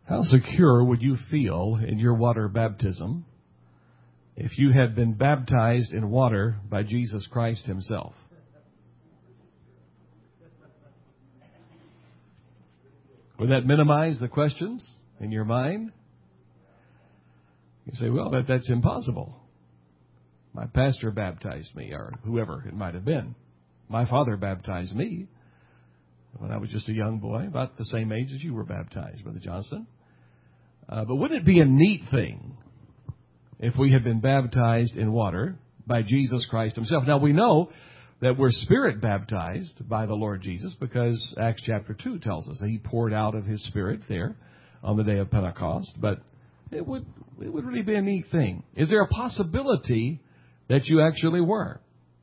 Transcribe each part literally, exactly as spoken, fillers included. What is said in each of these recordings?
How secure would you feel in your water baptism if you had been baptized in water by Jesus Christ himself? Would that minimize the questions in your mind? You say, well, that, that's impossible. My pastor baptized me, or whoever it might have been. My father baptized me when I was just a young boy, about the same age as you were baptized, Brother Johnston. Uh, but wouldn't it be a neat thing if we had been baptized in water by Jesus Christ himself? Now, we know that we're Spirit baptized by the Lord Jesus because Acts chapter two tells us that he poured out of his Spirit there on the day of Pentecost. But it would, it would really be a neat thing. Is there a possibility that you actually were?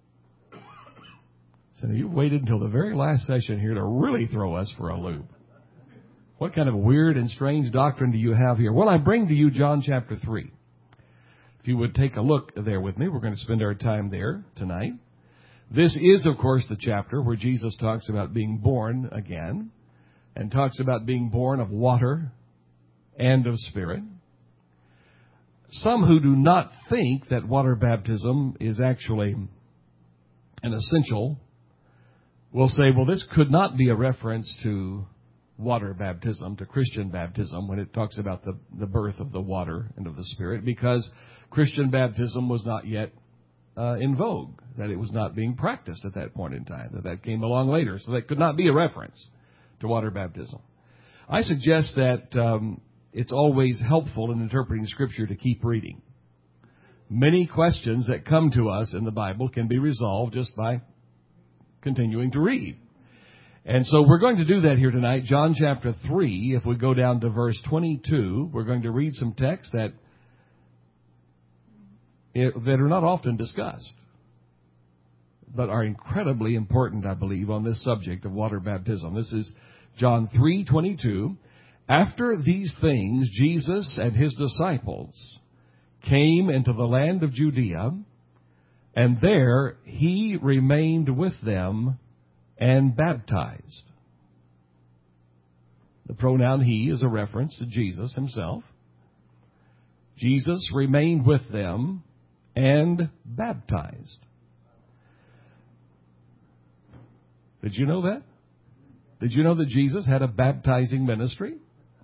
So you've waited until the very last session here to really throw us for a loop. What kind of weird and strange doctrine do you have here? Well, I bring to you John chapter three. If you would take a look there with me, we're going to spend our time there tonight. This is, of course, the chapter where Jesus talks about being born again and talks about being born of water and of Spirit. Some who do not think that water baptism is actually an essential will say, well, this could not be a reference to water baptism, to Christian baptism, when it talks about the, the birth of the water and of the Spirit, because Christian baptism was not yet uh, in vogue, that it was not being practiced at that point in time, that that came along later. So that could not be a reference to water baptism. I suggest that um, it's always helpful in interpreting Scripture to keep reading. Many questions that come to us in the Bible can be resolved just by continuing to read. And so we're going to do that here tonight. John chapter three, if we go down to verse twenty-two, we're going to read some texts that, that are not often discussed, but are incredibly important, I believe, on this subject of water baptism. This is John three twenty-two. After these things, Jesus and his disciples came into the land of Judea, and there he remained with them and baptized. The pronoun he is a reference to Jesus himself. Jesus remained with them and baptized. Did you know that? Did you know that Jesus had a baptizing ministry?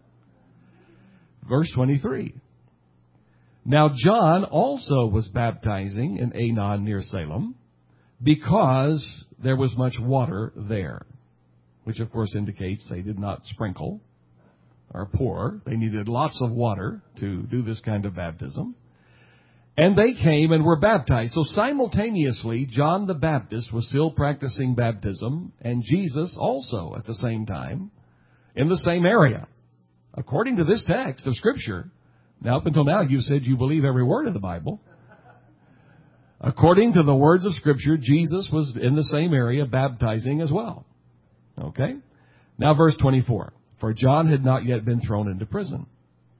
Verse twenty-three. Now John also was baptizing in Aenon near Salem, because there was much water there, which of course indicates they did not sprinkle or pour. They needed lots of water to do this kind of baptism. And they came and were baptized. So simultaneously, John the Baptist was still practicing baptism, and Jesus also at the same time in the same area. According to this text of Scripture, now up until now you said you believe every word of the Bible. According to the words of Scripture, Jesus was in the same area baptizing as well. Okay? Now verse twenty-four. For John had not yet been thrown into prison.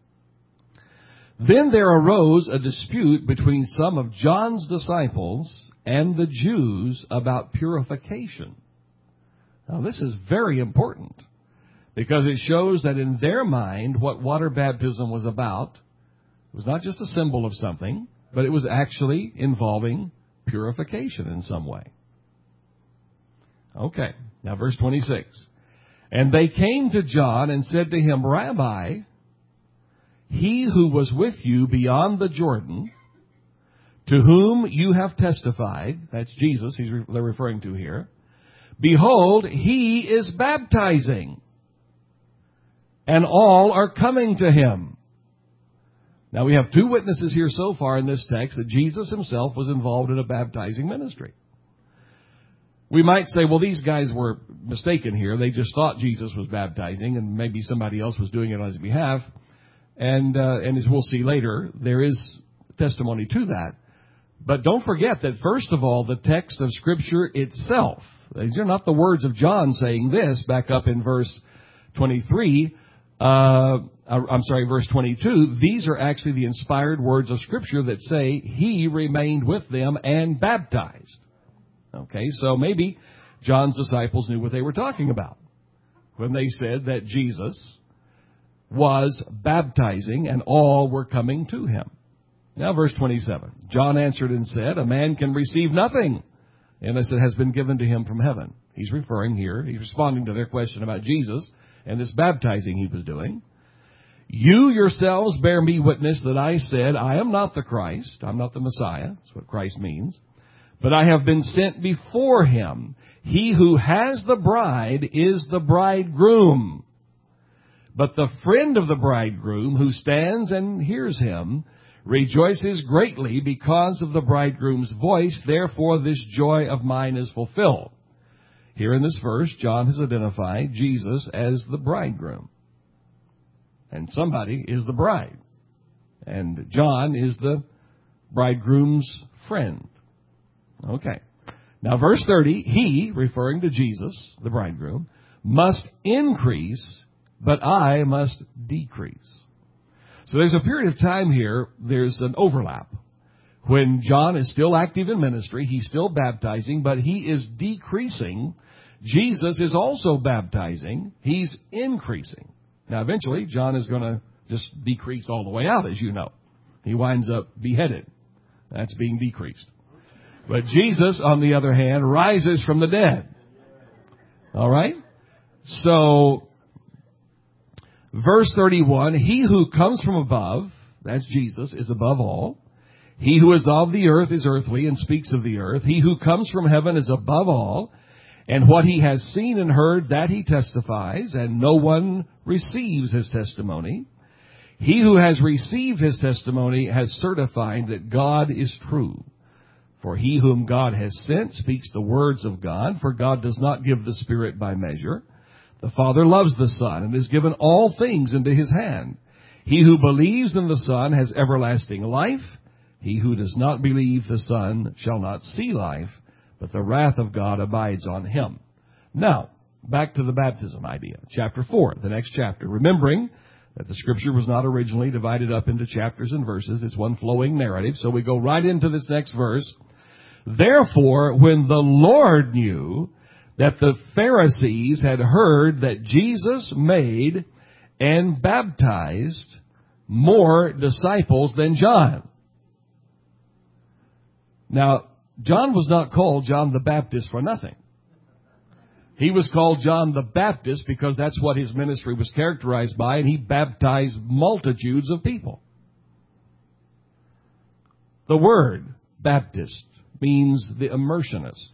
Then there arose a dispute between some of John's disciples and the Jews about purification. Now this is very important, because it shows that in their mind what water baptism was about was not just a symbol of something, but it was actually involving purification in some way. Okay, now verse twenty-six. And they came to John and said to him, Rabbi, he who was with you beyond the Jordan, to whom you have testified, that's Jesus he's re- they're referring to here, behold, he is baptizing, and all are coming to him. Now, we have two witnesses here so far in this text that Jesus himself was involved in a baptizing ministry. We might say, well, these guys were mistaken here. They just thought Jesus was baptizing, and maybe somebody else was doing it on his behalf. And, uh, and as we'll see later, there is testimony to that. But don't forget that, first of all, the text of Scripture itself, these are not the words of John saying this, back up in verse twenty-three, uh, I'm sorry, verse twenty-two, these are actually the inspired words of Scripture that say he remained with them and baptized. Okay, so maybe John's disciples knew what they were talking about when they said that Jesus was baptizing, and all were coming to him. Now verse twenty-seven. John answered and said, a man can receive nothing unless it has been given to him from heaven. He's referring here, he's responding to their question about Jesus and this baptizing he was doing. You yourselves bear me witness that I said, I am not the Christ, I'm not the Messiah, that's what Christ means, but I have been sent before him. He who has the bride is the bridegroom. But the friend of the bridegroom who stands and hears him rejoices greatly because of the bridegroom's voice. Therefore this joy of mine is fulfilled. Here in this verse, John has identified Jesus as the bridegroom. And somebody is the bride. And John is the bridegroom's friend. Okay. Now verse thirty, he, referring to Jesus, the bridegroom, must increase, but I must decrease. So there's a period of time here, there's an overlap. When John is still active in ministry, he's still baptizing, but he is decreasing. Jesus is also baptizing. He's increasing. Now eventually, John is going to just decrease all the way out, as you know. He winds up beheaded. That's being decreased. But Jesus, on the other hand, rises from the dead. All right? So, verse thirty-one, he who comes from above, that's Jesus, is above all. He who is of the earth is earthly and speaks of the earth. He who comes from heaven is above all. And what he has seen and heard, that he testifies, and no one receives his testimony. He who has received his testimony has certified that God is true. For he whom God has sent speaks the words of God, for God does not give the Spirit by measure. The Father loves the Son and has given all things into his hand. He who believes in the Son has everlasting life. He who does not believe the Son shall not see life, but the wrath of God abides on him. Now, back to the baptism idea. Chapter four, the next chapter. Remembering that the Scripture was not originally divided up into chapters and verses. It's one flowing narrative. So we go right into this next verse. Therefore, when the Lord knew that the Pharisees had heard that Jesus made and baptized more disciples than John. Now, John was not called John the Baptist for nothing. He was called John the Baptist because that's what his ministry was characterized by, and he baptized multitudes of people. The word Baptist means the immersionist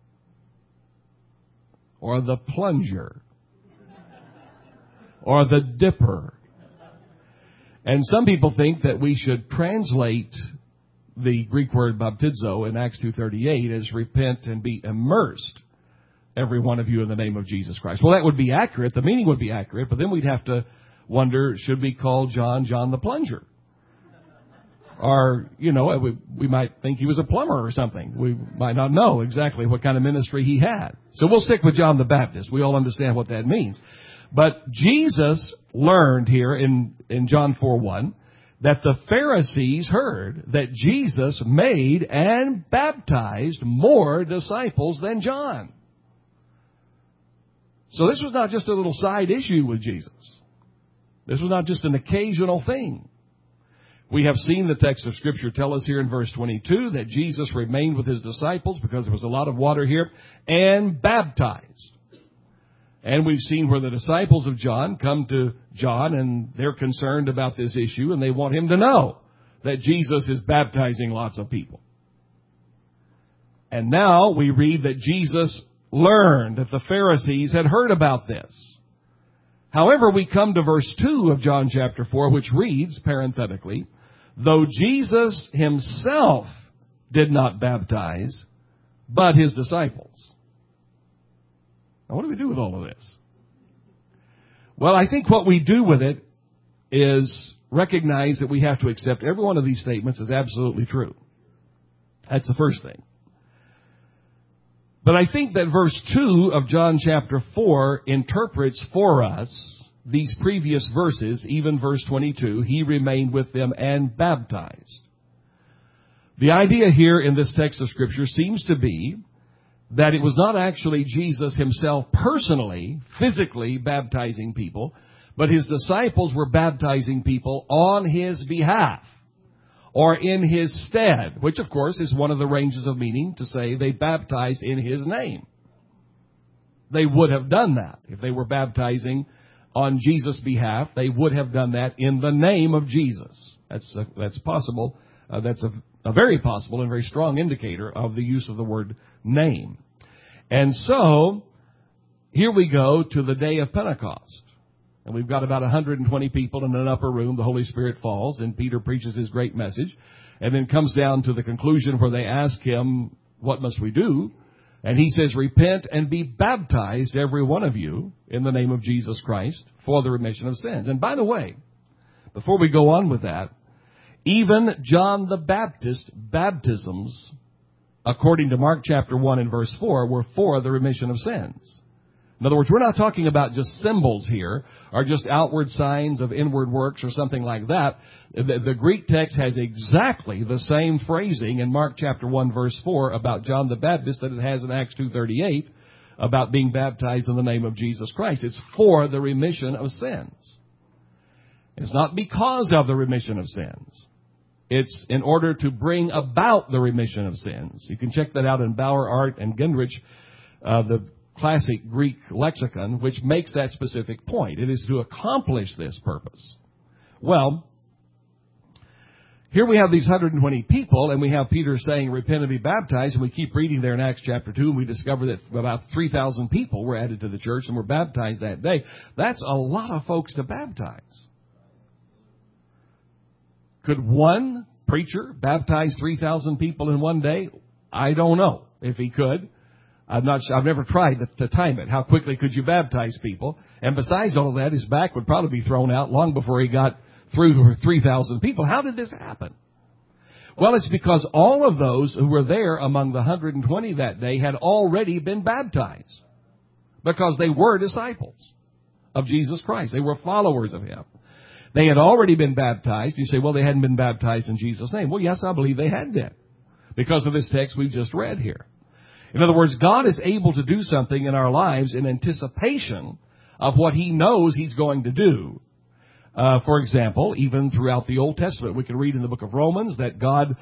or the plunger or the dipper. And some people think that we should translate the Greek word baptizo in Acts two thirty-eight as repent and be immersed, every one of you, in the name of Jesus Christ. Well, that would be accurate. The meaning would be accurate, but then we'd have to wonder, should we call John John the Plunger? Or, you know, we, we might think he was a plumber or something. We might not know exactly what kind of ministry he had. So we'll stick with John the Baptist. We all understand what that means. But Jesus learned here in, in John four one that the Pharisees heard that Jesus made and baptized more disciples than John. So this was not just a little side issue with Jesus. This was not just an occasional thing. We have seen the text of Scripture tell us here in verse twenty-two that Jesus remained with his disciples because there was a lot of water here and baptized. And we've seen where the disciples of John come to John and they're concerned about this issue and they want him to know that Jesus is baptizing lots of people. And now we read that Jesus learned that the Pharisees had heard about this. However, we come to verse two of John chapter four, which reads, parenthetically, though Jesus himself did not baptize, but his disciples. Now, what do we do with all of this? Well, I think what we do with it is recognize that we have to accept every one of these statements as absolutely true. That's the first thing. But I think that verse two of John chapter four interprets for us these previous verses, even verse twenty-two, he remained with them and baptized. The idea here in this text of Scripture seems to be that it was not actually Jesus himself personally, physically baptizing people, But his disciples were baptizing people on his behalf or in his stead, which of course is one of the ranges of meaning to say they baptized in his name. They would have done that. If they were baptizing on Jesus' behalf, they would have done that in the name of Jesus. That's uh, that's possible. Uh, that's a, a very possible and very strong indicator of the use of the word name. And so, here we go to the day of Pentecost. And we've got about one hundred twenty people in an upper room. The Holy Spirit falls, and Peter preaches his great message, and then comes down to the conclusion where they ask him, what must we do? And he says, repent and be baptized, every one of you, in the name of Jesus Christ, for the remission of sins. And by the way, before we go on with that, even John the Baptist's baptisms, according to Mark chapter one and verse four, were for the remission of sins. In other words, we're not talking about just symbols here, or just outward signs of inward works or something like that. The, the Greek text has exactly the same phrasing in Mark chapter one verse four about John the Baptist that it has in Acts two thirty-eight about being baptized in the name of Jesus Christ. It's for the remission of sins. It's not because of the remission of sins. It's in order to bring about the remission of sins. You can check that out in Bauer, Art, and Gendrich, uh, the classic Greek lexicon, which makes that specific point. It is to accomplish this purpose. Well, here we have these one hundred twenty people, and we have Peter saying, repent and be baptized, and we keep reading there in Acts chapter two, and we discover that about three thousand people were added to the church and were baptized that day. That's a lot of folks to baptize. Could one preacher baptize three thousand people in one day? I don't know if he could. I'm not sure. I've never tried to, to time it. How quickly could you baptize people? And besides all of that, his back would probably be thrown out long before he got through three thousand people. How did this happen? Well, it's because all of those who were there among the one hundred twenty that day had already been baptized. Because they were disciples of Jesus Christ. They were followers of him. They had already been baptized. You say, well, they hadn't been baptized in Jesus' name. Well, yes, I believe they had been, because of this text we've just read here. In other words, God is able to do something in our lives in anticipation of what he knows he's going to do. Uh, for example, even throughout the Old Testament, we can read in the book of Romans that God,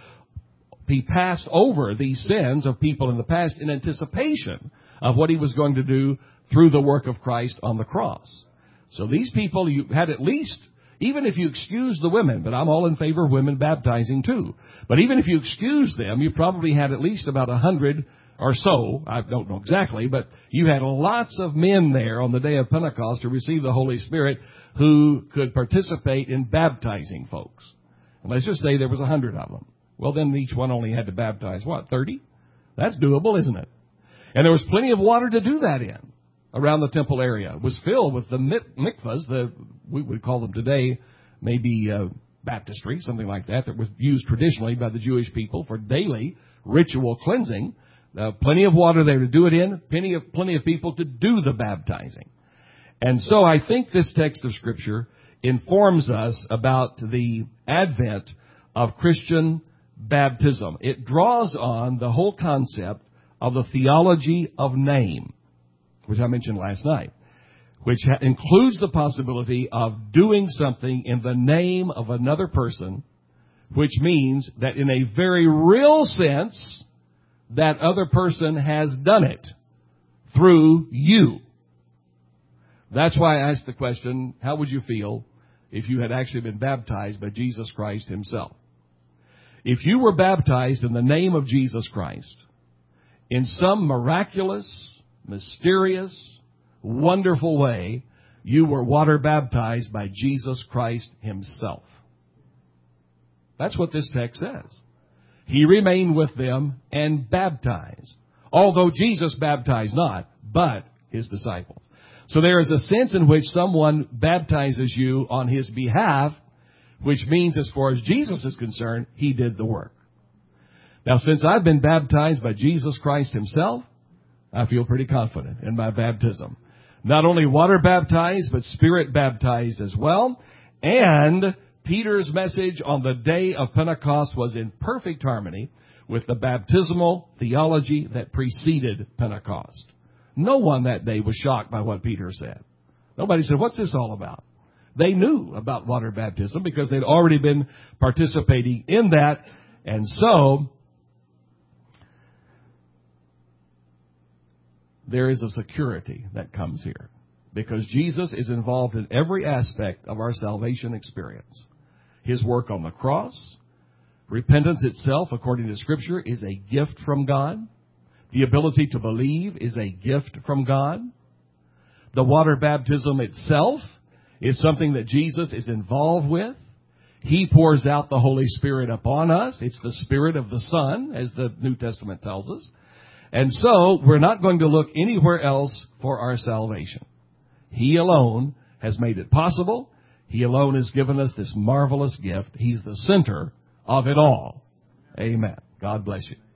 he passed over these sins of people in the past in anticipation of what he was going to do through the work of Christ on the cross. So these people, you had at least, even if you excuse the women, but I'm all in favor of women baptizing too. But even if you excuse them, you probably had at least about a hundred or so, I don't know exactly, but you had lots of men there on the day of Pentecost to receive the Holy Spirit who could participate in baptizing folks. And let's just say there was a hundred of them. Well, then each one only had to baptize, what, thirty? That's doable, isn't it? And there was plenty of water to do that in around the temple area. It was filled with the mikvahs, the, we would call them today maybe uh, baptistry, something like that, that was used traditionally by the Jewish people for daily ritual cleansing. Uh, plenty of water there to do it in, plenty of, plenty of people to do the baptizing. And so I think this text of Scripture informs us about the advent of Christian baptism. It draws on the whole concept of the theology of name, which I mentioned last night, which ha- includes the possibility of doing something in the name of another person, which means that in a very real sense, that other person has done it through you. That's why I asked the question, how would you feel if you had actually been baptized by Jesus Christ himself? If you were baptized in the name of Jesus Christ, in some miraculous, mysterious, wonderful way, you were water baptized by Jesus Christ himself. That's what this text says. He remained with them and baptized, although Jesus baptized not, but his disciples. So there is a sense in which someone baptizes you on his behalf, which means as far as Jesus is concerned, he did the work. Now, since I've been baptized by Jesus Christ himself, I feel pretty confident in my baptism. Not only water baptized, but spirit baptized as well. And Peter's message on the day of Pentecost was in perfect harmony with the baptismal theology that preceded Pentecost. No one that day was shocked by what Peter said. Nobody said, what's this all about? They knew about water baptism because they'd already been participating in that. And so, there is a security that comes here because Jesus is involved in every aspect of our salvation experience. His work on the cross, repentance itself, according to Scripture, is a gift from God. The ability to believe is a gift from God. The water baptism itself is something that Jesus is involved with. He pours out the Holy Spirit upon us. It's the Spirit of the Son, as the New Testament tells us. And so, we're not going to look anywhere else for our salvation. He alone has made it possible. He alone has given us this marvelous gift. He's the center of it all. Amen. God bless you.